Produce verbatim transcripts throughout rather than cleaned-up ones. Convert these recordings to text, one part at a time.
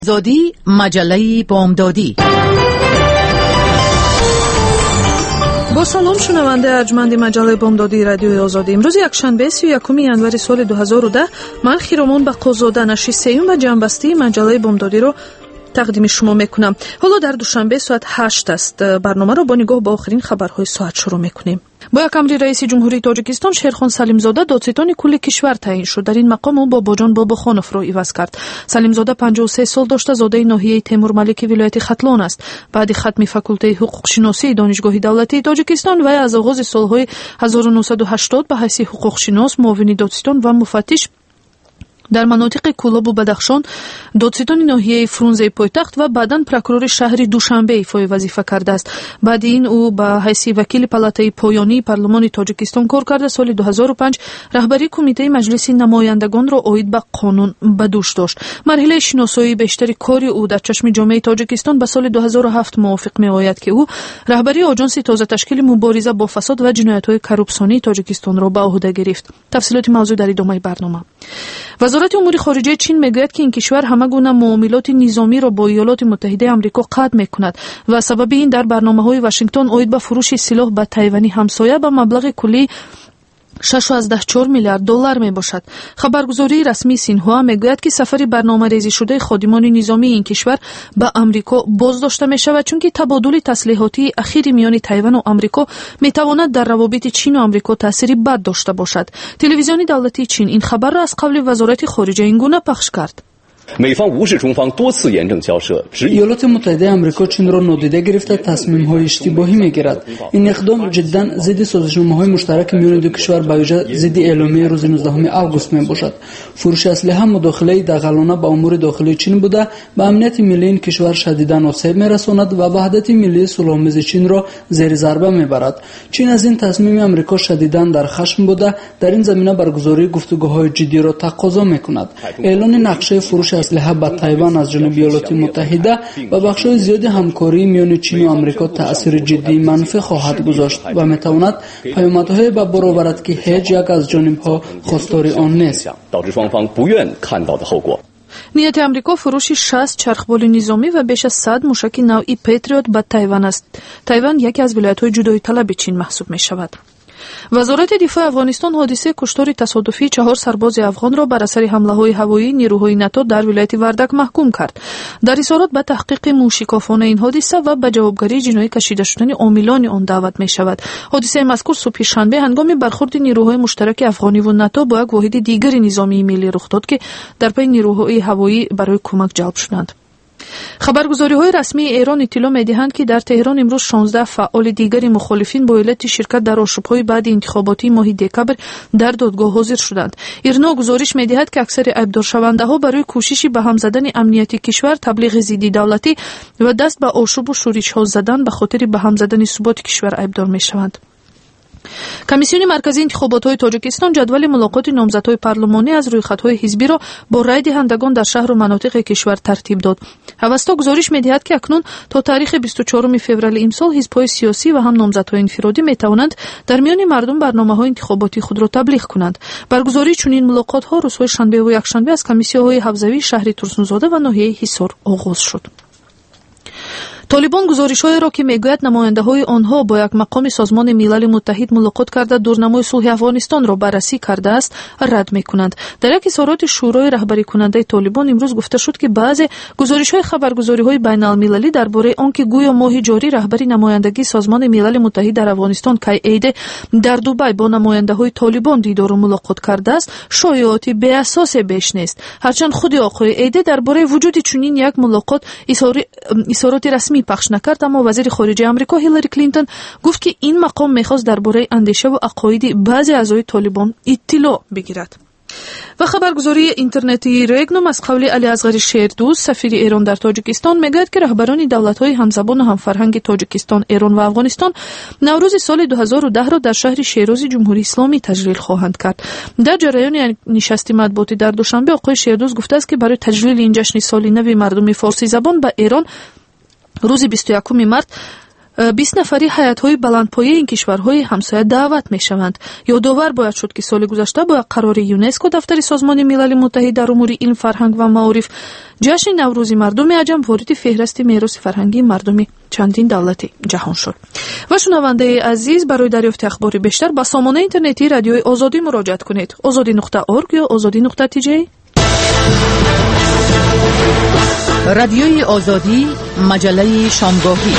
زادی مجله بامدادی. با سلام شنونده ارجمند مجله بامدادی رادیوی آزادی. امروز یکشنبه سی و یکم январи سال دو هزار و ده من خیرمان با قوزاده نشر سیوم و جنبستی مجله بامدادی رو تقدیم شما میکنم. حالا در دوشنبه ساعت هشت است. برنامه رو با نگاه به آخرین خبرهای ساعت شروع میکنیم. با یک امر رئیس جمهوری تاجیکستان شیرخان سلیمزاده دادستان کل کشور تعیین شد. در این مقام او باباجان باباخانوف را عوض کرد. سلیمزاده پنجاه و سه سال داشته، زاده ناحیه تیمور ملکی ولایت ختلان است. بعد ختم فاکولته حقوق شناسی دانشگاه دولتی تاجیکستان و از آغاز سالهای هزار و نهصد و هشتاد به حیث حقوق شناس، معاون دادستان و مفتش در مناطق کولاب و بدخشان، دادستان ناحیه فرونزه پایتخت و بعداً پروکورور شهر دوشنبه ایفای وظیفه کرده است. بعد این او به حیث وکیل پالاتای پایانی پارلمان تاجیکستان کار کرده. سال دو هزار و پنج رهبری کمیته مجلس نمایندگان را عاید به قانون به دوش داشت. مرحله شناسایی بیشتری کاری او در چشم جامعه تاجیکستان به سال دو هزار و هفت موافق می‌آید که او رهبری آژانس تازه تشکیل مبارزه با فساد و جنایت‌های کروپسیونی تاجیکستان را به عهده گرفت. تفصیلات موضوع در ادامه برنامه. وزارت امور خارجه چین میگوید که این کشور همه گونه معاملات نظامی را با ایالات متحده آمریکا قطع میکند و سبب این در برنامه‌های واشنگتن عاید به فروش سلاح به تایوانی همسایه به مبلغ کلی شش و چهار میلیارد دلار می باشد. خبرگزاری رسمی سینهوا میگوید که سفر برنامه‌ریزی شده خادمان نظامی این کشور به آمریکا بازداشته می شود، چون که تبادل تسلیحاتی اخیر میان تایوان و آمریکا می تواند در روابط چین و آمریکا تأثیری بد داشته باشد. تلویزیون دولتی چین این خبر را از قبل وزارت خارجه این گونه پخش کرد. ایالات متحده آمریکا چین را نادیده گرفته تصمیم‌های اشتباهی می‌گیرد. این اقدام جداً ضد سازش‌نامه‌های مشترک میان دو کشور به ویژه ضد اعلامیه روز نوزدهم آگوست میباشد. فروش اسلحه مداخله دغلانه به امور داخلی چین بوده، به امنیت ملی این کشور شدیداً آسیب می‌رساند و وحدت ملی صلح‌آمیز چین را زیر ضربه میبرد. چین از این تصمیم آمریکا شدیداً در خشم بوده، در این زمینه برگزاری گفتگوهای جدی را تقاضا می‌کند. اعلان نقشه فروش اسلحه به تایوان از جانب ایالات متحده و بخش‌های زیادی همکاری میان چین و آمریکا تأثیر جدی منفی خواهد گذاشت و می‌تواند پیامدهای به بار آورد که هیچ یک از جانب‌ها خواستار آن نیست. نیت آمریکا فروش شصت چرخبال نظامی و بیش از صد موشک نوعی پتریوت به تایوان است. تایوان یکی از ولایت‌های جدایی طلب چین محسوب می‌شود. وزارت دفاع افغانستان حادثه کشتار تصادفی چهار سرباز افغان را بر اثر حمله‌های هوایی نیروهای ناتو در ولایت وردک محکوم کرد. در اظهارات به تحقیق موشکافانه این حادثه و به جوابگیری جنایی کشیده شدن عاملان آن دعوت می شود. حادثه مذکور صبح شنبه هنگام برخورد نیروهای مشترک افغانی و ناتو با یک واحد دیگر نظامی ملی رخ داد که در پی نیروهای هوایی برای کمک جلب شدند. خبرگزاری‌های رسمی ایران اطلاع می‌دهند که در تهران امروز شانزده فعال دیگر مخالفین با علت شرکت در آشوب‌های بعد انتخاباتی ماه دکبر در دادگاه حاضر شدند. ایرنا گزارش می‌دهد که اکثر عیب‌دارشونده‌ها برای کوشش به هم زدن امنیت کشور، تبلیغ ضد دولتی و دست به آشوب و شورش‌ها زدن به خاطر به هم زدن ثبات کشور عیب‌دار می‌شوند. کمیسیون مرکزی انتخابات‌های تاجیکستان جدول ملاقات نامزدهای پارلمانی از رویخط‌های حزبی را با رای دهندگان در شهر و مناطق کشور ترتیب داد. اوستا گزارش می‌دهد که اکنون تا تاریخ بیست و چهارم فوریه امسال حزب‌های سیاسی و هم نامزدهای انفرادی می‌توانند در میان مردم برنامه‌های انتخاباتی خود را تبلیغ کنند. برگزاری چنین ملاقات‌ها روزهای شنبه و یکشنبه از کمیسیون‌های حوزوی شهر ترسنوزاده و ناحیه حصار آغاز شد. طالبان گزارش‌های را که میگوید نماینده‌های آنها با یک مقام سازمان ملل متحد ملاقات کرده دورنمای صلح افغانستان را بررسی کرده است رد می‌کنند. در یک اظهارات شورای رهبری کننده طالبان امروز گفته شد که بعضی گزارش‌های خبرگزاری‌های بین‌المللی درباره آنکه گویا ماه جاری رهبری نمایندگی سازمان ملل متحد در افغانستان کی ایده در دبی با نماینده‌های طالبان دیدار و ملاقات کرده است شایعاتی بی اساس بیش نیست. هرچند خود آقای ایده درباره وجود چنین یک ملاقات اظهارات رسمی پخش نکرد، اما وزیر خارجه آمریکا هیلاری کلینتون گفت که این مقام می‌خواست درباره اندیشه و عقاید بعضی اعضای طالبان اطلاع بگیرد. و خبرگزاری اینترنتی رگنوم از قول علی اصغر شیردوست سفیر ایران در تاجیکستان میگوید که رهبران دولت‌های همزبان و همفرهنگ تاجیکستان، ایران و افغانستان نوروز سال دو هزار و ده را در شهر شیراز جمهوری اسلامی تجلیل خواهند کرد. در جریان نشست مطبوعاتی در دوشنبه آقای شیردوست گفته است که برای تجلیل این جشن سال نو مردم فارسی زبان به ایران روز بیست و یکم مارس بیست نفری ҳайатҳои баландпояи ин кишварҳои ҳамсоя даъват мешаванд. ёдовар бояд шуд ки соли гузашта бо қарори ЮНЕСКО дафтари созмони милали муттаҳид дар умури илм, фарҳанг ва маориф ҷашни наврӯзи мардуми аҷам вориди феҳристи мероси фарҳангии мардуми чандин давлати ҷаҳон шуд. ва шунавандаи азиз, барои дарёфти ахбори бештар ба сомонаи интернетии радиои озодӣ муроҷиат кунед. озодӣ нуқта орг ё озодӣ нуқта тиҷей. رادیوی آزادی، مجله شامگاهی.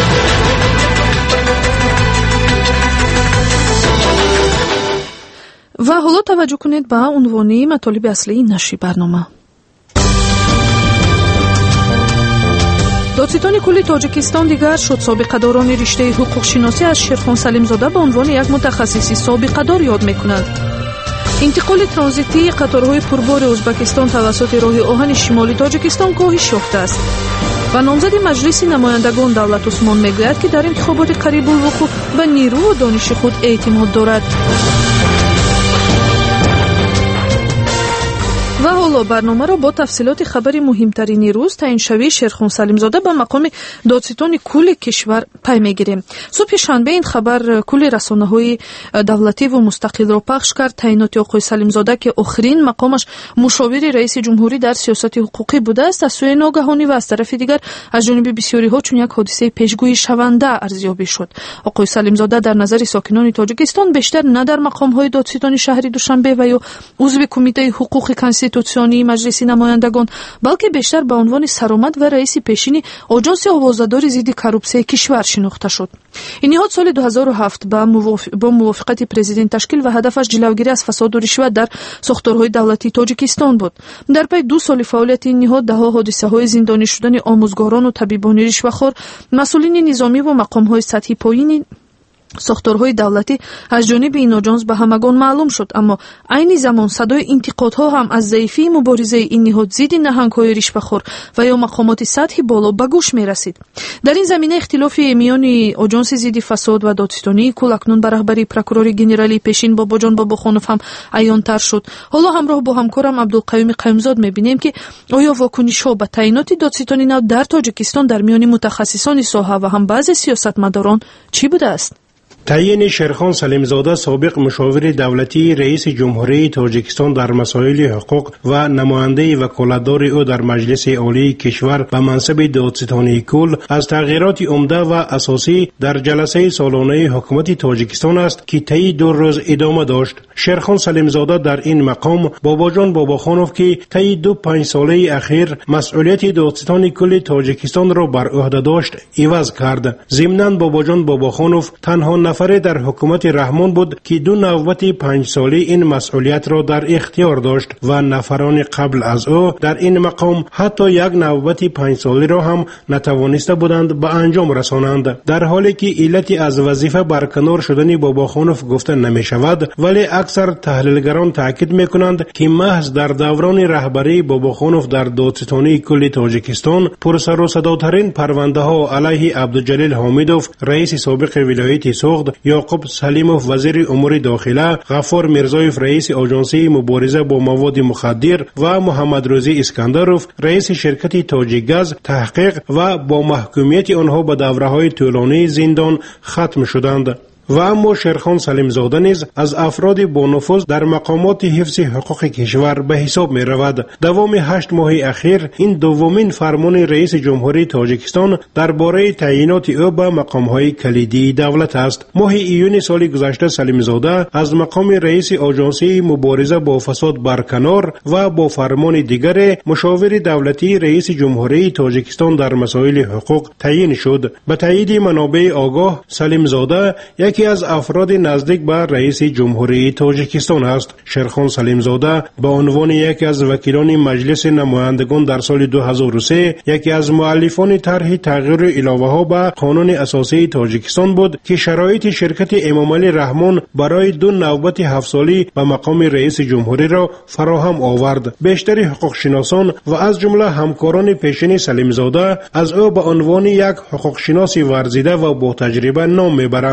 و حالا توجه کنید به عنوانی مطالب اصلی نشری برنامه. دادستان کل تاجیکستان دیگر شد. سابقه‌داران رشته حقوق شناسی از شیرخان سلیمزاده به عنوان یک متخصص سابقه‌دار یاد می‌کنند. انتقال ترانزیتی قطارهای پربار ازبکستان توسط راه آهن شمالی تاجیکستان کاهش یافته است. و نامزد مجلس نمایندگان دولت عثمان میگوید که در انتخابات قریب الوقوع به نیرو و دانش خود اعتماد دارد. و حالا برنامه را با تفصیلات خبر مهمترین روز تعیین شوی شیرخان سلیمزاده به مقام دادستان کل کشور پی میگیریم. صبح شنبه این خبر کل رسانه‌های دولتی و مستقل را پخش کرد. تعیینات آقای سلیمزاده که آخرین مقامش مشاور رئیس جمهوری در سیاست حقوقی بوده است، از سوی ناگهانی و از طرف دیگر از جانب بسیاری‌ها چون یک حادثه پیشگویی شونده ارزیابی شد. آقای سلیمزاده در نظر ساکنان تاجیکستان بیشتر نه در مقام‌های دادستان شهری دوشنبه و یا عضو کمیته حقوق کنستیتوسیونی مجلس نمایندگان، بلکه بیشتر به عنوان سرآمد و رئیس پیشین آژانس آوازه‌داری ضد کروپسیون کشور شناخته شد. این نهاد سال دو هزار و هفت با موافقت پرزیدنت تشکیل و هدفش جلوگیری از فساد و رشوت در ساختارهای دولتی تاجیکستان بود. در پی دو سال فعالیت این نهاد ده‌ها حادثه‌های زندانی شدن آموزگاران و طبیبان رشوه‌خوار، مسئولین نظامی و مقام‌های سطحی پایین ساختارهای دولتی از جانب این آژانس به همگان معلوم شد. اما عین زمان صدای انتقادها هم از ضعیفی مبارزه این نهاد ضد نهنگ‌های رشوه‌خوار و یا مقامات سطحی بالا به گوش می‌رسید. در این زمینه اختلاف میان آژانس ضد فساد و دادستانی کل اکنون به رهبری پروکورور گنرالی پیشین باباجان باباخانوف هم عیان‌تر شد. حالا همراه با همکارم عبدالقیوم قیومزاد می‌بینیم که آیا واکنش‌ها به تعیینات دادستانی نو در تاجیکستان در میان متخصصان ساحه و هم بعضی سیاستمداران چی بوده است؟ تعیین شیرخان سلیمزاده سابق مشاور دولتی رئیس جمهوری تاجیکستان در مسائل حقوق و نماینده وکالتدار او در مجلس عالی کشور به منصب دادستانی کل از تغییرات عمده و اساسی در جلسه سالانه حکومت تاجیکستان است که طی دو روز ادامه داشت. شیرخان سلیمزاده در این مقام باباجان باباخانوف که طی دو پنج ساله اخیر مسئولیت دادستانی کل تاجیکستان را بر عهده داشت عوض کرد. ضمناً باباجان باباخانوف تنها نفر در حکومت رحمان بود که دو نوبت پنج ساله این مسئولیت را در اختیار داشت و نفران قبل از او در این مقام حتی یک نوبت پنج ساله را هم نتوانسته بودند به انجام رسانند. در حالی که علت از وظیفه برکنار شدن باباخانوف گفته نمی شود، ولی اکثر تحلیلگران تاکید می کنند که محض در دوران رهبری باباخانوف در دادستانی کل تاجیکستان پرسر و صداترین پرونده ها علیه عبدالجلیل حامدوف رئیس سابق ولایت سوخت، یعقوب سلیموف وزیر امور داخله، غفار میرزایف رئیس آژانسی مبارزه با مواد مخدر و محمد روزی اسکندروف رئیس شرکت تاجیکگاز تحقیق و با محکومیت آنها به دوره‌های طولانی زندان ختم شدند. و اما شیرخان سلیمزاده نیز از افراد با نفوذ در مقامات حفظ حقوق کشور به حساب می رود. دوام هشت ماه اخیر این دومین فرمان رئیس جمهوری تاجیکستان درباره تعیینات او به مقام‌های کلیدی دولت است. ماه ایون سال گذشته سلیمزاده از مقام رئیس آژانسی مبارزه با فساد برکنار و با فرمان دیگر مشاور دولتی رئیس جمهوری تاجیکستان در مسائل حقوق تعیین شد. به تایید منابع آگاه، سلیمزاده یکی از افراد نزدیک به رئیس جمهوری تاجیکستان است. شیرخان سلیمزاده به عنوان یکی از وکیلان مجلس نمایندگان در سال دو هزار و سه یکی از مؤلفان طرح تغییر الهه‌ها به قانون اساسی تاجیکستان بود که شرایط شرکت امامعلی رحمان برای دو نوبت هفت سالی به مقام رئیس جمهوری را فراهم آورد. بیشتر حقوق شناسان و از جمله همکاران پیشین سلیمزاده از او به عنوان یک حقوق شناس ورزیده و با تجربه نام میبرند.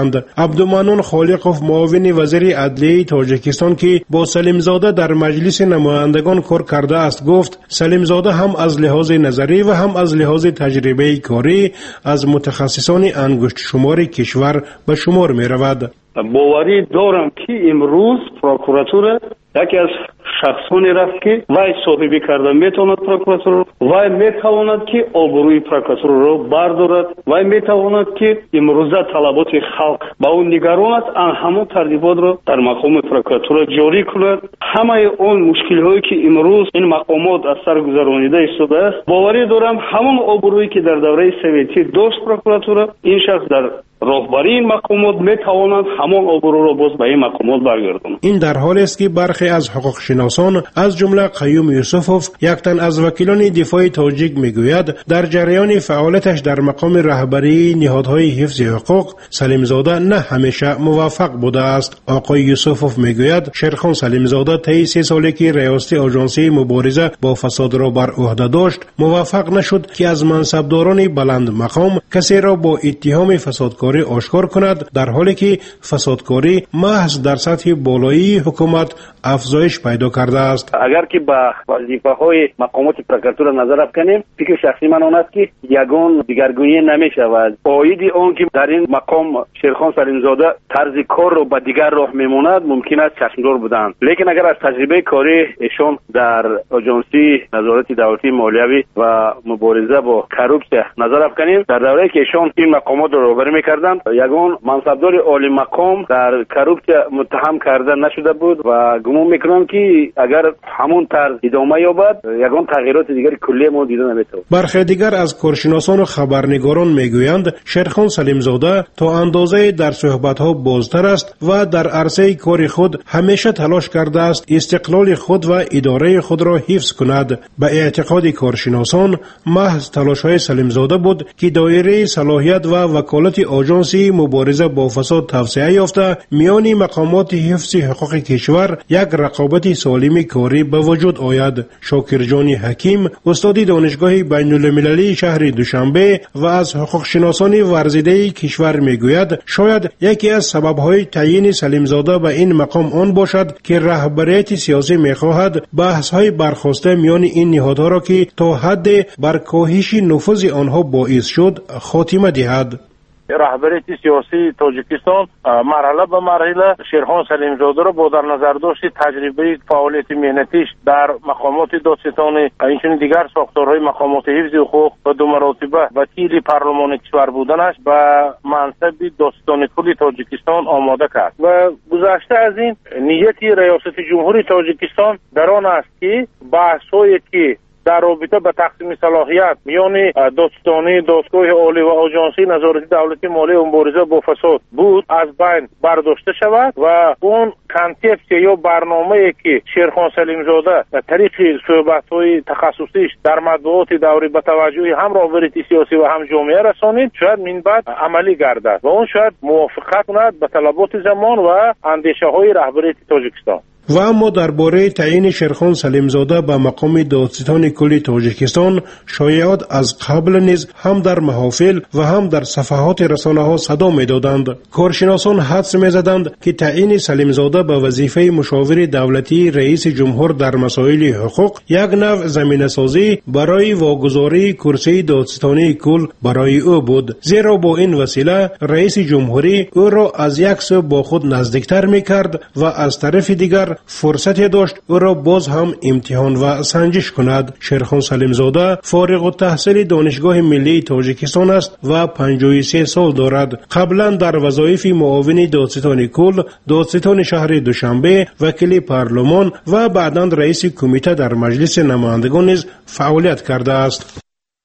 عبدالمنان خالقوف معاون وزیر عدلیه تاجیکستان که با سلیمزاده در مجلس نمایندگان کار کرده است گفت سلیمزاده هم از لحاظ نظری و هم از لحاظ تجربه کاری از متخصصان انگشت شمار کشور به شمار می رود. باوری دارم که امروز پروکراتور یکی از شخصانی رفت که وای صاحبی کرده میتواند پروکراتور وای میتواند که آبروی پروکراتور را بردارد وای میتواند که امروزه طلبات خلق با اون نگران است ان همون ترتیبات را در مقام پروکراتور جاری کند. همه اون مشکل هایی که امروز این مقامات از سر گذرانیده شده است باوری دارم همون آبرویی که در دوره سوویتی داشت پروکراتور این شخص در راهبری این مقامات میتواند همون آبرو را باز به این مقامات برگرداند. این در حالی است که برخی از حقوق شناسان از جمله قیوم یوسفوف یک تن از وکیلان دفاع تاجیک میگوید در جریان فعالیتش در مقام رهبری نهادهای حفظ حقوق سلیمزاده نه همیشه موفق بوده است. آقای یوسفوف میگوید شیرخان سلیمزاده طی سه سالی که ریاست آژانسی مبارزه با فساد را بر عهده داشت موفق نشد که از منصبداران بلند مقام کسی را با اتهام فسادکاری آشکار کند در حالی که فسادکاری محض در سطح بالایی حکومت افزایش پیدا کرده است. اگر که با وظیفه‌های مقامات پروکراتور نظر کنیم فکر شخصی من آن است که یگان دیگرگونی نمی شود. باید اون که در این مقام شیرخان سلیمزاده طرز کار رو به دیگر راه میموند ممکن است چشمدار بودند، لیکن اگر از تجربه کاری ایشون در آژانسی نظارت دولتی مالیوی و مبارزه با کروپسیون نظر کنیم در دوره که ایشون این مقامات رو راهبری میکردند یگان منصبدار عالی مقام در کروپسیون متهم کرده نشده بود و گمان میکنم که اگر همون طرز ادامه یابد یگان تغییرات دیگری کلی ما دیده نمیتوان. برخی دیگر از کارشناسان و خبرنگاران میگویند شیرخان سلیمزاده تا اندازه در صحبت‌ها بازتر است و در عرصه کار خود همیشه تلاش کرده است استقلال خود و اداره خود را حفظ کند. به اعتقاد کارشناسان محض تلاش‌های سلیمزاده بود که دایره صلاحیت و وکالت آژانسی مبارزه با فساد توسعه یافته میان مقامات حفظ حقوق کشور یک رقابت سالم کاری به وجود آید. شاکرجان حکیم استاد دانشگاه بین المللی شهر دوشنبه و از حقوق شناسان ورزیده کشور میگوید شاید یکی از سبب‌های تعیین سلیمزاده به این مقام آن باشد که رهبریت سیاسی میخواهد بحث‌های برخاسته میان این نهادها را که تا حد بر کاهش نفوذ آنها باعث شد خاتمه دهد. رهبریت سیاسی تاجیکستان مرحله به مرحله شیرخان سلیمزاده را با در نظر داشت تجربه فعالیت مهنتیش در مقامات دادستانی اینچنین دیگر ساختارهای مقامات حفظ حقوق و دو مراتبه وکیل پارلمان کشور بودنش به منصب دادستانی کل تاجیکستان آماده کرد و گذشته از این نیت ریاست جمهوری تاجیکستان در آن است که بحث‌هایی که در رابطه به تقسیم صلاحیت میان دادستانی دادگاه عالی و آژانسی نظارت دولتی مالی و مبارزه با فساد بود از بین برداشته شود و اون کانسپت یا برنامه‌ای که شیرخان سلیمزاده از طریق صحبت‌های تخصصیش در مطبوعات دوری به توجه هم رهبریت سیاسی و هم جامعه رسانید شاید من بعد عملی گردد و اون شاید موافقت کند به طلبات زمان و اندیشه‌های رهبریت تاجیکستان. و اما درباره تعیین شیرخان سلیمزاده به مقام دادستان کل تاجیکستان شایعات از قبل نیز هم در محافل و هم در صفحات رسانه ها صدا می دادند. کارشناسان حدس می زدند که تعیین سلیمزاده به وظیفه مشاور دولتی رئیس جمهور در مسائل حقوق یک نوع زمینه سازی برای واگذاری کرسی دادستانی کل برای او بود، زیرا با این وسیله رئیس جمهوری او را از یک سو با خود نزدیکتر می کرد و از طرف دیگر فرصتی داشت او را باز هم امتحان و سنجش کند. شیرخان سلیمزاده فارغ التحصیل دانشگاه ملی تاجیکستان است و پنجاه و سه سال دارد. قبلا در وظایف معاون دادستان کل، دادستان شهر دوشنبه، وکیل پارلمان و بعداً رئیس کمیته در مجلس نمایندگان نیز فعالیت کرده است.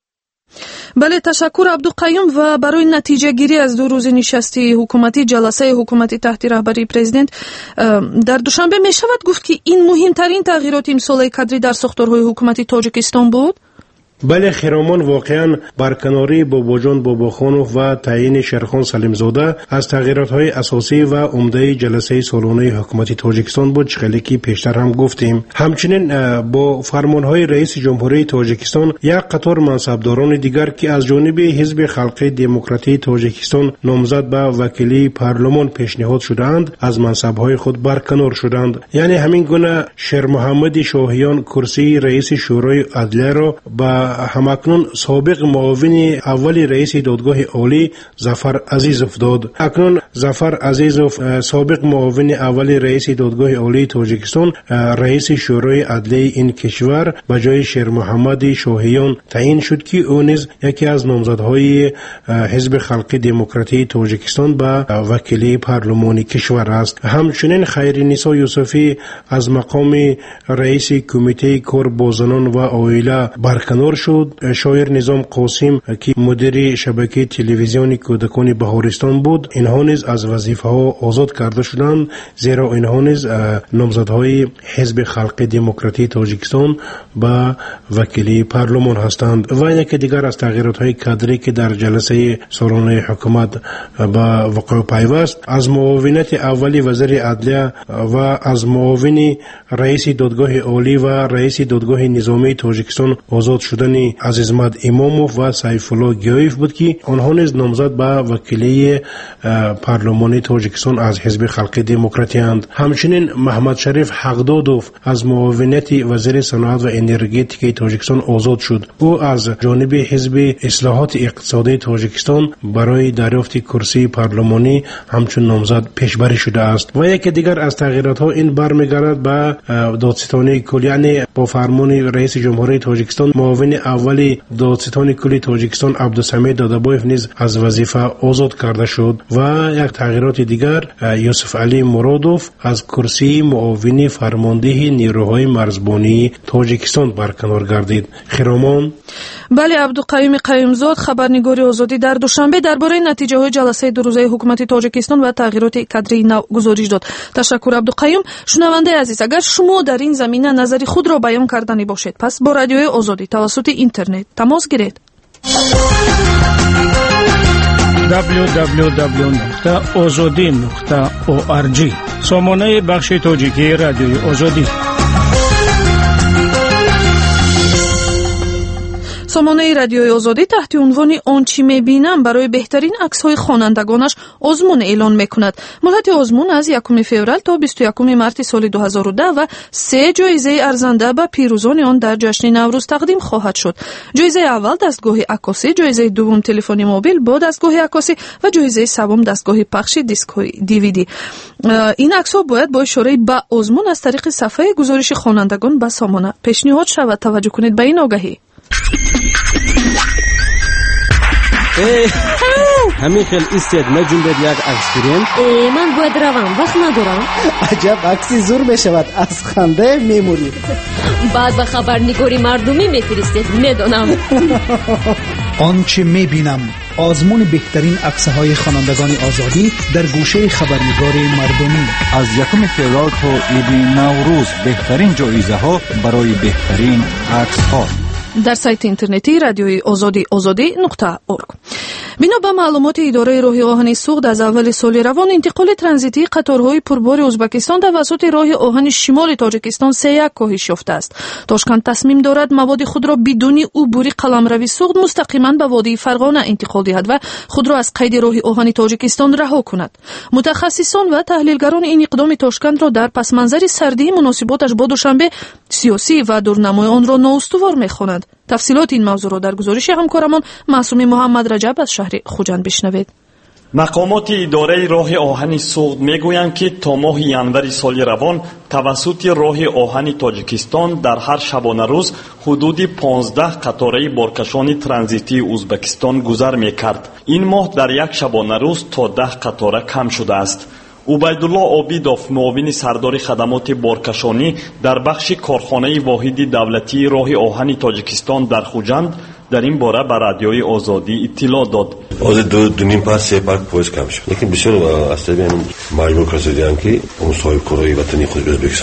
بله، تشکر عبدالقیوم. و برای نتیجه گیری از دو روز نشستی حکومتی جلسه حکومتی تحت رهبری پرزیدنت در دوشنبه می شود گفت که این مهمترین تغییرات امسال کادری در ساختارهای حکومتی تاجیکستان بود؟ بله خرامان واقعا برکناری باباجان باباخانوف و تعیین شیرخان سلیمزاده از تغییرات‌های اساسی و عمده جلسه سالانه حکومت تاجیکستان بود، چخیلی که پیشتر هم گفتیم. همچنین با فرمانهای رئیس جمهوری تاجیکستان یک قطار منصبداران دیگر که از جانب حزب خلق دموکراتی تاجیکستان نامزد به وکیلی پارلمان پیشنهاد شدند از منصبهای خود برکنار شدند. یعنی همین گونه شیر محمد شاهیان کرسی رئیس شورای عدلیه را به همکنون سابق معاون اول رئیس دادگاه عالی ظفر عزیزوف داد. اکنون ظفر عزیزوف سابق معاون اول رئیس دادگاه عالی تاجیکستان رئیس شورای عدلیه این کشور به جای شیر محمد شاهیان تعیین شد که او نیز یکی از نامزدهای حزب خلق دموکراتی تاجیکستان به وکیلی پارلمانی کشور است. همچنین خیرنسا یوسفی از مقام رئیس کمیته کار با زنان و عائله برکنار شد. شاعر نظام قاسم که مدیر شبکه تلویزیونی کودکان بهارستان بود، اینها نیز از وظیفه ها آزاد کرده شدند، زیرا اینها نیز نامزدهای حزب خلق دموکراتی تاجیکستان به وکیلی پارلمان هستند. و یکی دیگر از تغییرات های کادری که در جلسه سالانه حکومت به وقوع پیوست، از معاونت اولی وزیر عدلیه و از معاون رئیس دادگاه عالی و رئیس دادگاه نظامی تاجیکستان آزاد شدن عزیزمد اماموف و سیف الله گیایف بود که آنها نیز نامزد به وکیلی پارلمانی تاجیکستان از حزب خلق دموکراتی اند. همچنین محمد شریف حقدادوف از معاونت وزیر صنعت و انرژی تاجیکستان آزاد شد. او از جانب حزب اصلاحات اقتصادی تاجیکستان برای دریافت کرسی پارلمانی همچون نامزد پیشبری شده است. و یکی دیگر از تغییرات ها این برمیگردد به دادستانی کلی، یعنی با فرمان رئیس جمهوری تاجیکستان معاون اول دادستان کلی تاجیکستان عبدالسمیع دادابایف نیز از وظیفه آزاد کرده شد. و یک تغییرات دیگر، یوسف علی مرادوف از کرسی معاون فرمانده نیروهای مرزبانی تاجیکستان برکنار گردید. خرامان. بله، عبدالقیوم قیومزاد خبرنگاری آزادی در دوشنبه درباره نتیجه های جلسه دو روزه حکومت تاجیکستان و تغییرات کادری نو گزارش داد. تشکر عبدالقیوم. شنونده عزیز، اگر شما در این زمینه نظری خود را بیان کردنی باشد، پس با رادیوی آزادی توسط اینترنت تماس گیرید. دبلیو دبلیو دبلیو نقطه آزادی نقطه او آر جی سامانه بخش تاجیکی رادیوی آزادی. سامانه رادیوی آزادی تحت عنوان آنچه میبینم برای بهترین عکس‌های خوانندگانش آزمون اعلان میکند. مدت آزمون از یکم فوریه تا بیست و یکم مارس سال دو هزار و ده و سه جایزه ارزنده به پیروزان آن در جشن نوروز تقدیم خواهد شد. جایزه اول دستگاه عکاسی، جایزه دوم تلفن موبیل با دستگاه عکاسی و جایزه سوم دستگاه پخش دیسک‌های دیویدی. این عکس‌ها باید با اشاره به آزمون از طریق صفحه گزارش خوانندگان به سامانه پیشنهاد شود. توجه کنید به این آگهی. همین خیلی ایستید مجون بید یک عکس گیریم. من باید روم، وقت ندارم. عجب عکسی زور بشود، از خنده میموری. بعد به خبرنگاری مردمی میفرستید، میدونم. آنچه میبینم، آزمون بهترین عکس‌های خوانندگان آزادی در گوشه خبرنگاری مردمی. از یکم فوریه تا عید نوروز بهترین جایزه ها برای بهترین عکس ها در سایت اینترنتی رادیوی آزادی آزادی نقطه اورگ. بنا به معلومات اداره راه آهن سوخت، از اول سال روان انتقال ترانزیتی قطارهای پربار ازبکستان توسط راه آهن شمال تاجیکستان سه یک کاهش یافته است. تاشکند تصمیم دارد مواد خود را بدون عبور قلمروی سوخت مستقیما به وادی فرغانه انتقال دهد و خود را از قید راه آهن تاجیکستان رها کند. متخصصان و تحلیلگران این اقدام تاشکند را در پس منظر سردی مناسباتش با دوشنبه سیاسی و دورنمای آن را نااستوار می‌خوانند. تفصیلات این موضوع را در گزارش همکارمان معصوم محمد رجب از شهر خوجند بشنوید. مقامات اداره راه آهن سوخت میگویند که تا ماه ینوری سال روان توسط راه آهن تاجیکستان در هر شبانه روز حدود پانزده قطاره بارکشان ترانزیتی ازبکستان گذر میکرد. این ماه در یک شبانه روز تا ده قطاره کم شده است. عبیدالله عابدوف معاون سردار خدمات بارکشانی در بخش کارخانه واحد دولتی راه آهن تاجیکستان در خوجند در این باره به رادیوی آزادی اطلاع داد. از دو دو نیم پس سه پارک پویس کم شد. لیکن بسیار اصلا مجبور کردیم که اون صاحب کارهای وطنی خود ازبکستان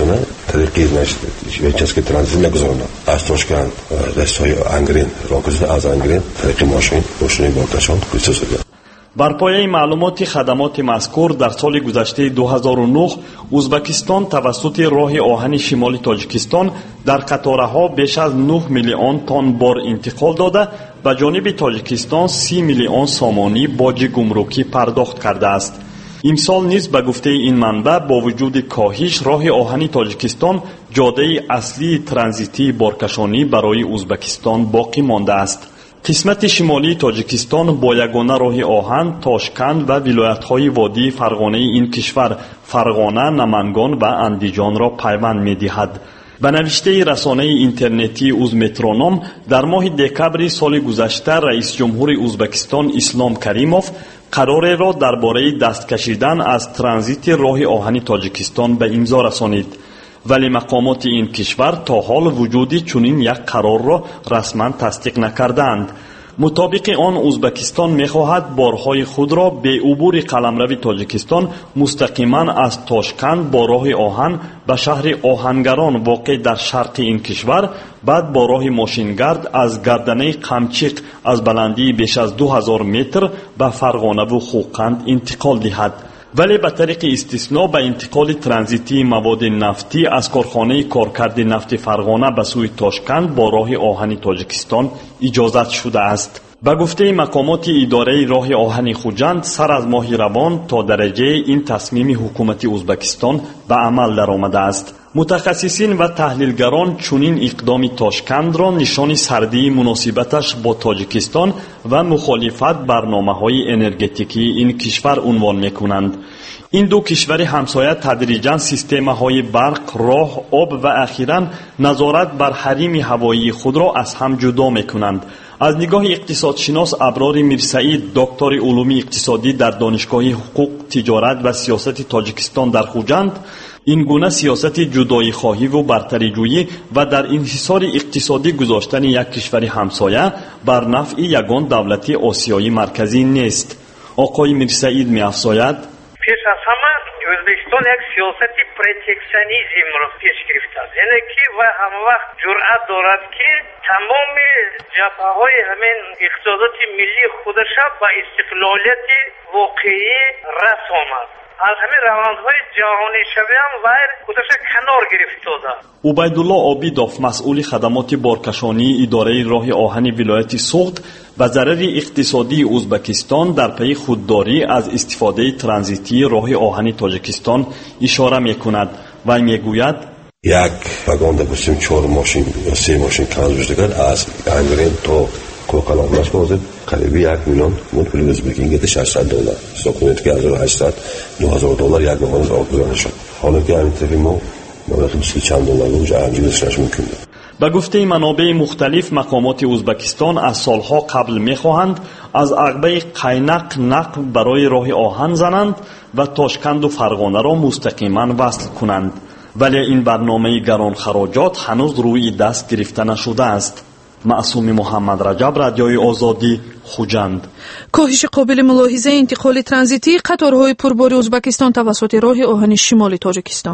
طریقی نشده هیچ کس که ترانزیت نگذارونه از تاشکند رستای انگرین راکز از انگرین طریق ماشین ماشین بارکشان کویسه شده. بر پایه معلومات خدمات مذکور در سال گذشته دو هزار و نه ازبکستان توسط راه آهن شمالی تاجیکستان در قطارها بیش از نه میلیون تن بار انتقال داده به جانب تاجیکستان سی میلیون سامانی باج گمرکی پرداخت کرده است. امسال نیز به گفته این منبع با وجود کاهش راه آهن تاجیکستان جاده اصلی ترانزیتی بارکشانی برای ازبکستان باقی مانده است. قسمت شمالی تاجیکستان با یگانه راه آهن تاشکند و ولایت‌های وادی فرغانه این کشور فرغانه، نمنگان و اندیجان را پیوند می‌دهد. به نوشته رسانه اینترنتی اوزمترونوم در ماه دکبر سال گذشته رئیس جمهور ازبکستان اسلام کریموف قرار را درباره دست کشیدن از ترانزیت راه آهن تاجیکستان به امضا رسانید، ولی مقامات این کشور تا حال وجود چنین یک قرار را رسما تصدیق نکردند. مطابق آن ازبکستان می‌خواهد بارهای خود را به عبور قلمرو تاجیکستان مستقیما از تاشکند با راه آهن به شهر آهنگران واقع در شرق این کشور، بعد با راه ماشینگرد از گردنه قمچیق از بلندی بیش از دو هزار متر به فرغانه و خوقند انتقال دهد. ولی به طریق استثنا به انتقال ترانزیتی مواد نفتی از کارخانه کارکرد نفت فرغانه به سوی تاشکند با راه آهن تاجیکستان اجازت شده است. به گفته مقامات اداره راه آهن خوجند سر از ماه روان تا درجه این تصمیم حکومت ازبکستان به عمل درآمده است. متخصصین و تحلیلگران چنین اقدام تاشکند را نشان سردی مناسبتش با تاجیکستان و مخالفت برنامه‌های انرژتیکی این کشور عنوان می‌کنند. این دو کشور همسایه تدریجاً سیستم‌های برق، راه، آب و اخیراً نظارت بر حریم هوایی خود را از هم جدا می‌کنند. از نگاه اقتصادشناس ابرار میرسعید، دکتر علوم اقتصادی در دانشگاه حقوق، تجارت و سیاست تاجیکستان در خوجند، این گونه سیاست جدایی خواهی و برتری جویی و در انحصار اقتصادی گذاشتن یک کشور همسایه بر نفع یگان دولت آسیایی مرکزی نیست. آقای میرسعید می‌افزاید: پیش از همه O'zbekiston یک سیاست پروتکشنیسم را پیش گرفته است، یعنی که و هم وقت جرأت دارد که تمام جبهه‌های همین اقتصادات ملی خودش با استقلالیت واقعی رساند. از همین روندهای جهانی شوی هم ویر خودش کنار گرفته داده. عبیدالله عابیدوف مسئول خدمات بارکشانی اداره راه آهن ولایت سوخت به ضرر اقتصادی ازبکستان در پی خودداری از استفاده ترانزیتی راه آهن تاجیکستان اشاره می‌کند و میگوید: یک واگن داشتیم چهار ماشین یا سه ماشین ترانزیت کرد از انگرین تا کوکالامش بازه قریبی یک میلیون مون پول ازبکی گرفت ششصد دلار ساکنیت که از هشتصد نه هزار دلار یک ماهانه از آب گذاشته شد. حالا که همین طرفی ما مبلغ بیست چند دلار رو انجام داشتنش ممکنه. به گفته منابع مختلف مقامات ازبکستان از سالها قبل میخواهند از عقبه قینق نقل برای راه آهن زنند و تاشکند و فرغانه را مستقیما وصل کنند، ولی این برنامه گران خراجات هنوز روی دست گرفته نشده است. معصوم محمد رجب، رادیوی آزادی، خوجند. کاهش قابل ملاحظه انتقال ترانزیتی قطارهای پربار ازبکستان توسط راه آهن شمالی تاجیکستان.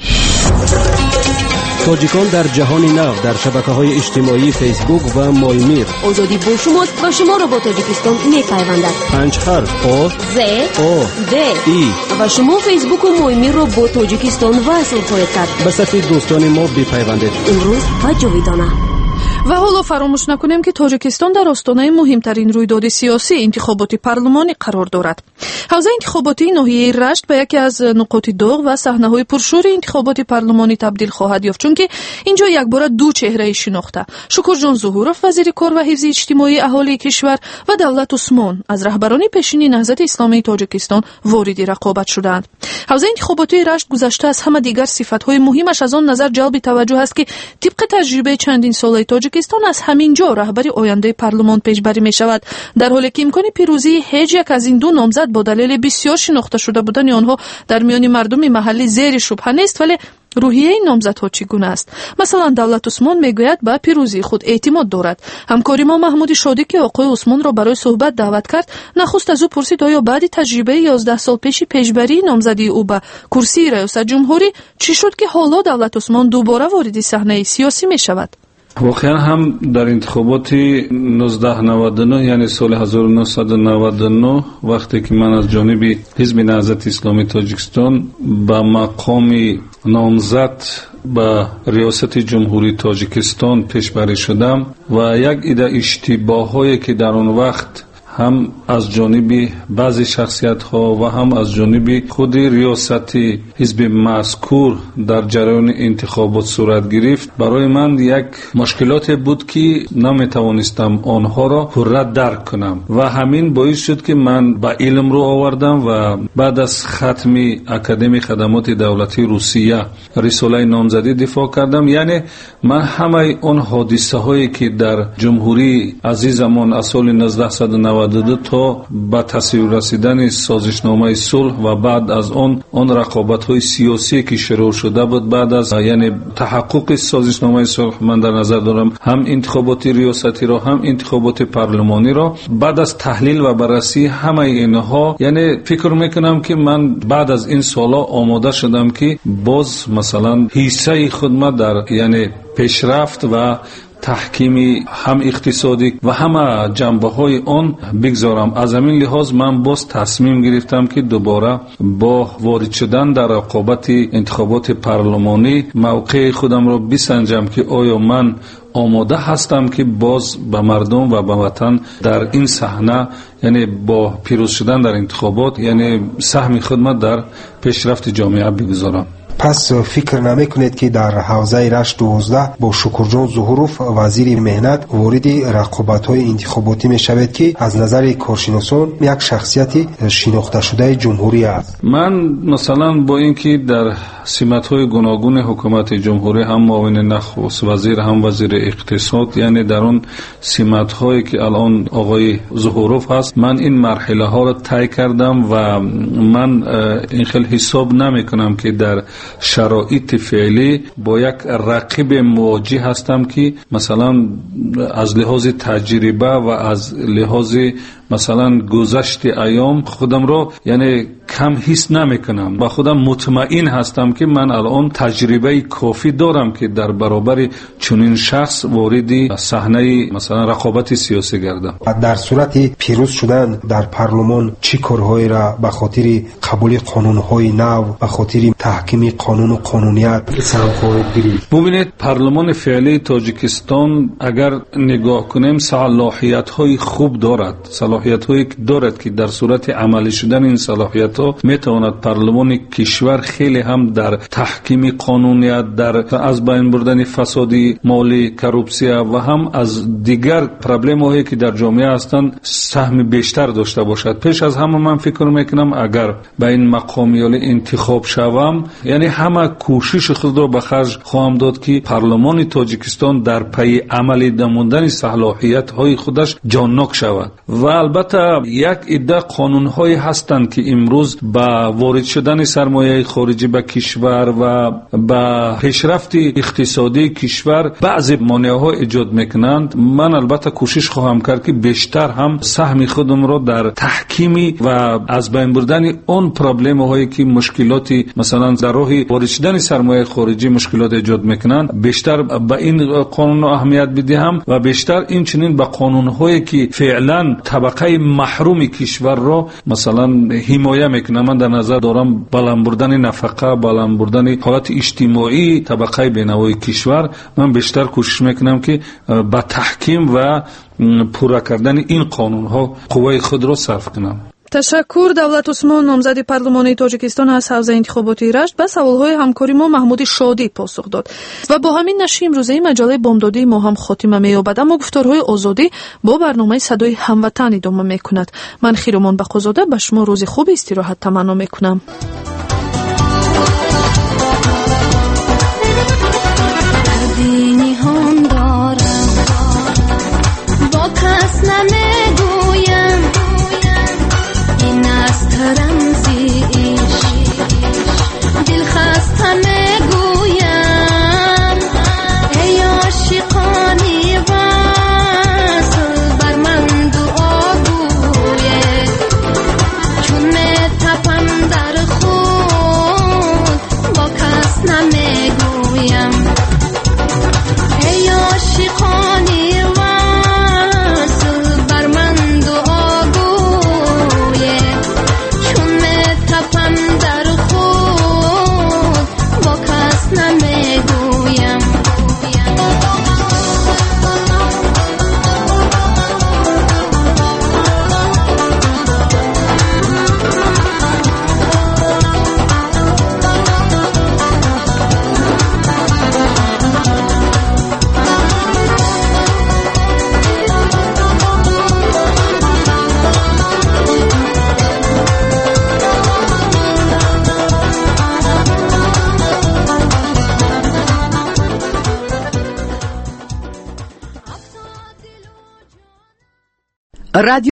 تاجیکان در جهان نو در شبکه‌های اجتماعی فیسبوک و مایمیر. آزادی با شماست و شما را با تاجیکستان می‌پیوندد. پنج حرف آ ز او د ای و شما فیسبوک و مایمیر را با تاجیکستان وصل خواهید کرد. به صف دوستان ما بپیوندید. امروز و جاویدانه. و حالا فراموش نکنیم که تاجیکستان در آستانه مهمترین رویداد سیاسی انتخابات پارلمانی قرار دارد. حوزه انتخاباتی ناحیه رشت به یکی از نقاط داغ و صحنه‌های پرشور انتخابات پارلمانی تبدیل خواهد یافت، چون که اینجا یکباره دو چهره شناخته، شکرجان ظهورов وزیر کار و حفظ اجتماعی اهالی کشور و دولت عثمان از رهبران پیشین نهضت اسلامی تاجیکستان وارد رقابت شدند. حوزه انتخاباتی رشت گذشته از همه دیگر صفت‌های مهمش از آن نظر جلب توجه است که طبق تجربه چندین ساله تاجیکستان از همینجا رهبری آینده پارلمان پیشبری می شود، در حالی که امکان پیروزی هیچ یک از این دو نامزد با دلیل بسیار شناخته شده بودن آنها در میان مردم محلی زیر شبهه نیست، ولی روحیه این نامزدها چگونه است؟ مثلا دولت عثمان میگوید به پیروزی خود اعتماد دارد. همکاری ما محمود شادی که آقای عثمان را برای صحبت دعوت کرد، نخست از او پرسید آیا بعد تجربه یازده سال پیش پیشبری نامزدی او به کرسی ریاست جمهوری چی شد که حالا دولت عثمان دوباره وارد صحنه سیاسی می شود؟ واقعا هم در انتخابات نوزده نود و نه یعنی سال هزار و نهصد و نود و نه وقتی که من از جانب حزب نهضت اسلامی تاجیکستان به مقام نامزد به ریاست جمهوری تاجیکستان پیشبری شدم و یک عده اشتباهایی که در اون وقت هم از جانب بعضی شخصیت ها و هم از جانب خود ریاست حزب مذکور در جریان انتخابات صورت گرفت، برای من یک مشکلات بود که نمیتوانستم آنها را پررا درک کنم و همین باعث شد که من با علم رو آوردم و بعد از ختم اکادمی خدمات دولتی روسیه رساله نامزدی دفاع کردم. یعنی من همه اون حادثه هایی که در جمهوری عزیزمان از سال نوزده نود و دو تا به تصویر رسیدن سازشنامه صلح و بعد از اون اون رقابت‌های سیاسی که شروع شده بود، بعد از یعنی تحقق سازشنامه صلح من در نظر دارم هم انتخابات ریاستی را هم انتخابات پارلمانی را، بعد از تحلیل و بررسی همه اینها یعنی فکر میکنم که من بعد از این سالا آماده شدم که باز مثلا حصه خود در یعنی پیشرفت و تحکیم هم اقتصادی و همه جنبه های آن بگذارم. از همین لحاظ من باز تصمیم گرفتم که دوباره با وارد شدن در رقابت انتخابات پارلمانی موقع خودم را بسنجم که آیا من آماده هستم که باز به مردم و به وطن در این صحنه یعنی با پیروز شدن در انتخابات یعنی سهم خودم در پیشرفت جامعه بگذارم. پس فکر نمی کنید که در حوزه رشت دوازده با شکرجان ظهوروف وزیر مهنت وارد رقابت های انتخاباتی می شود که از نظر کارشناسان یک شخصیت شناخته شده جمهوری است؟ من مثلا با اینکه در سمت های گوناگون حکومت جمهوری هم معاون نخست وزیر هم وزیر اقتصاد یعنی در اون سمت هایی که الان آقای ظهوروف هست، من این مرحله ها را طی کردم و من این خیلی حساب نمی کنم که در شرایط فعلی با یک رقیب مواجه هستم که مثلا از لحاظ تجربه و از لحاظ مثلا گذشت ایام خودم رو یعنی کم حس نمی کنم و خودم مطمئن هستم که من الان تجربه کافی دارم که در برابر چنین شخص وارد صحنه مثلا رقابت سیاسی گردم. در صورت پیروز شدن در پارلمان چی کارهایی را به خاطر قبول قانونهای نو و خاطر تحکیم قانون و قانونیت سهم خواهید گرفت؟ ببینید پارلمان فعلی تاجیکستان اگر نگاه کنیم صلاحیت های خوب دارد، صلاحیت هایی دارد که در صورت عملی شدن این صلاحیت ها میتواند پارلمان کشور خیلی هم در تحکیم قانونیت، در از بین بردن فساد مالی، کروپسیا و هم از دیگر پرابلم هایی که در جامعه هستند سهم بیشتر داشته باشد. پیش از همه من فکر میکنم اگر به این مقام یا انتخاب شوم یعنی همه کوشش خود را به خرج خواهم داد که پارلمان تاجیکستان در پی عملی نمودن صلاحیت های خودش جانناک شود. و البته یک عده قانون های هستند که امروز با وارد شدن سرمایه خارجی به کشور و با پیشرفت اقتصادی کشور بعضی مانع ها ایجاد میکنند. من البته کوشش خواهم کرد که بیشتر هم سهم خودم را در تحکیمی و از بین بردن اون پرابلم هایی که مشکلاتی مثلا در راه وارد شدن سرمایه خارجی مشکلات ایجاد میکنند بیشتر به این قانون اهمیت بدهم و بیشتر این چنین به قانون هایی که فعلا طبقه محروم کشور را مثلا حمایه میکنه. من در نظر دارم بالا بردن نفقه، بالا بردن حالت اجتماعی طبقه بینوای کشور. من بیشتر کوشش میکنم که با تحکیم و پورا کردن این قانون ها قوای خود را صرف کنم. تشکر. دولت عثمان نامزد پارلمانی تاجیکستان از حوزه انتخاباتی رشت به سوالهای همکاری ما محمود شادی پاسخ داد و با همین نشر امروزه مجله بامدادی ما هم خاتمه می‌یابد، اما گفتارهای آزادی با برنامه صدای هموطن ادامه می‌کند. من خیرمان بقازاده به شما روز خوب استراحت تمنا می‌کنم. رمزی عشق دل خسته میگویم رادیو